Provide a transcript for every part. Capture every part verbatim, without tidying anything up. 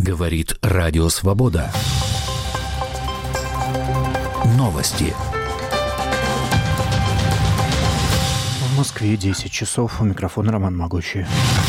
Говорит Радио Свобода. Новости. В Москве десять часов. У микрофона Роман Могучий.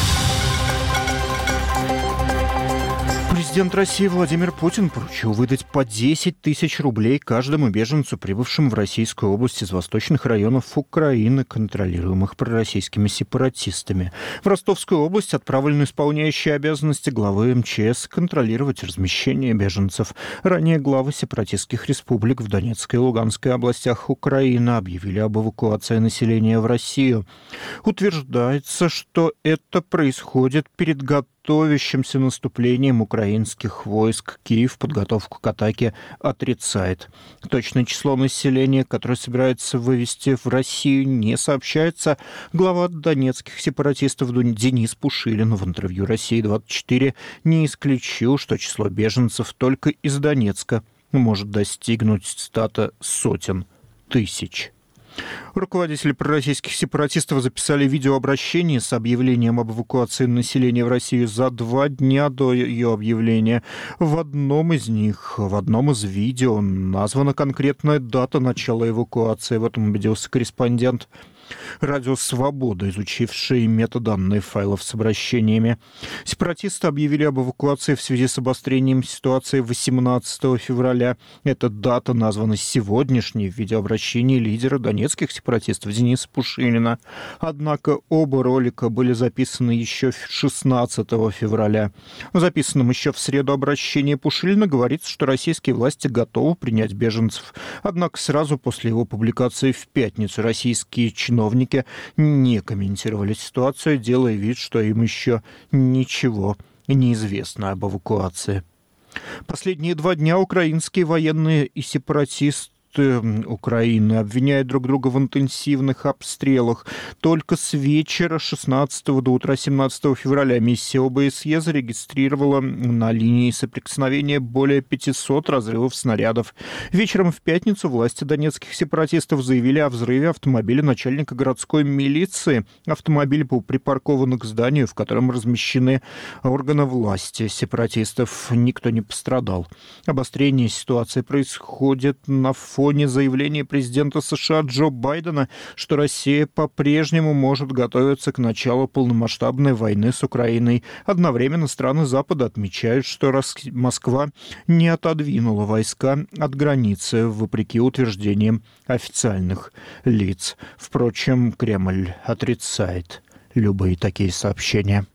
Президент России Владимир Путин поручил выдать по десять тысяч рублей каждому беженцу, прибывшему в Российскую область из восточных районов Украины, контролируемых пророссийскими сепаратистами. В Ростовскую область отправлен исполняющий обязанности главы эм че эс контролировать размещение беженцев. Ранее главы сепаратистских республик в Донецкой и Луганской областях Украины объявили об эвакуации населения в Россию. Утверждается, что это происходит перед готовностью готовящимся наступлением украинских войск. Киев подготовку к атаке отрицает. Точное число населения, которое собирается вывести в Россию, не сообщается. Глава донецких сепаратистов Денис Пушилин в интервью «России двадцать четыре» не исключил, что число беженцев только из Донецка может достигнуть стата сотен тысяч. Руководители пророссийских сепаратистов записали видеообращение с объявлением об эвакуации населения в Россию за два дня до ее объявления. В одном из них, в одном из видео названа конкретная дата начала эвакуации. В этом убедился корреспондент Радио Свобода, изучивший метаданные файлов с обращениями. Сепаратисты объявили об эвакуации в связи с обострением ситуации восемнадцатого февраля. Эта дата названа сегодняшней в видеообращении лидера донецких сепаратистов Дениса Пушилина. Однако оба ролика были записаны еще шестнадцатого февраля. В записанном еще в среду обращении Пушилина говорится, что российские власти готовы принять беженцев. Однако сразу после его публикации в пятницу российские чиновники Чиновники не комментировали ситуацию, делая вид, что им еще ничего не известно об эвакуации. Последние два дня украинские военные и сепаратисты Украины обвиняют друг друга в интенсивных обстрелах. Только с вечера шестнадцатого до утра семнадцатого февраля миссия о бэ эс е зарегистрировала на линии соприкосновения более пятисот разрывов снарядов. Вечером в пятницу власти донецких сепаратистов заявили о взрыве автомобиля начальника городской милиции. Автомобиль был припаркован к зданию, в котором размещены органы власти сепаратистов. Никто не пострадал. Обострение ситуации происходит на фоне фоне заявления президента США Джо Байдена, что Россия по-прежнему может готовиться к началу полномасштабной войны с Украиной. Одновременно страны Запада отмечают, что Москва не отодвинула войска от границы, вопреки утверждениям официальных лиц. Впрочем, Кремль отрицает любые такие сообщения.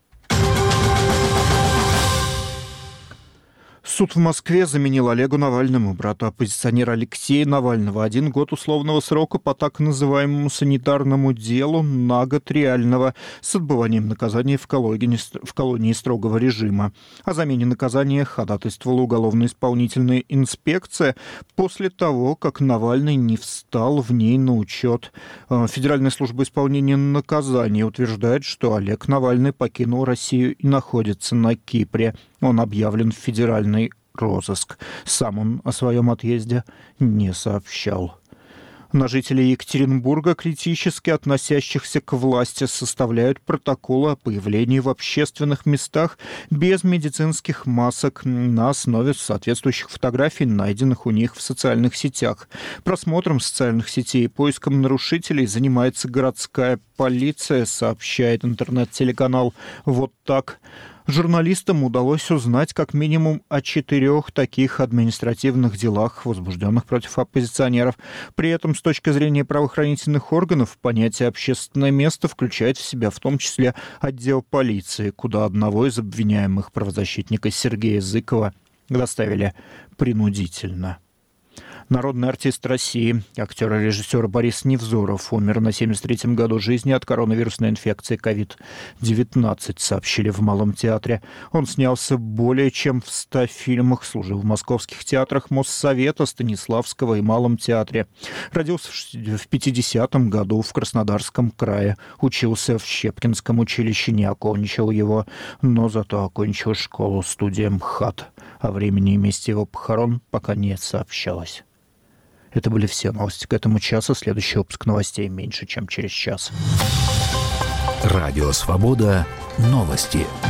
Суд в Москве заменил Олегу Навальному, брату оппозиционера Алексея Навального, один год условного срока по так называемому санитарному делу на год реального с отбыванием наказания в колонии, в колонии строгого режима. О замене наказания ходатайствовала уголовно-исполнительная инспекция после того, как Навальный не встал в ней на учет. Федеральная служба исполнения наказания утверждает, что Олег Навальный покинул Россию и находится на Кипре. Он объявлен в федеральный розыск. Сам он о своем отъезде не сообщал. На жителей Екатеринбурга, критически относящихся к власти, составляют протоколы о появлении в общественных местах без медицинских масок на основе соответствующих фотографий, найденных у них в социальных сетях. Просмотром социальных сетей и поиском нарушителей занимается городская полиция, сообщает интернет-телеканал «Вот так». Журналистам удалось узнать как минимум о четырех таких административных делах, возбужденных против оппозиционеров. При этом, с точки зрения правоохранительных органов, понятие «общественное место» включает в себя в том числе отдел полиции, куда одного из обвиняемых, правозащитника Сергея Зыкова, доставили принудительно. Народный артист России, актер и режиссер Борис Невзоров умер на семьдесят третьем году жизни от коронавирусной инфекции ковид девятнадцать, сообщили в Малом театре. Он снялся более чем в ста фильмах, служил в московских театрах Моссовета, Станиславского и Малом театре. Родился в пятидесятом году в Краснодарском крае, учился в Щепкинском училище, не окончил его, но зато окончил школу-студию МХАТ. О времени и месте его похорон пока не сообщалось. Это были все новости к этому часу. Следующий выпуск новостей меньше, чем через час. Радио Свобода. Новости.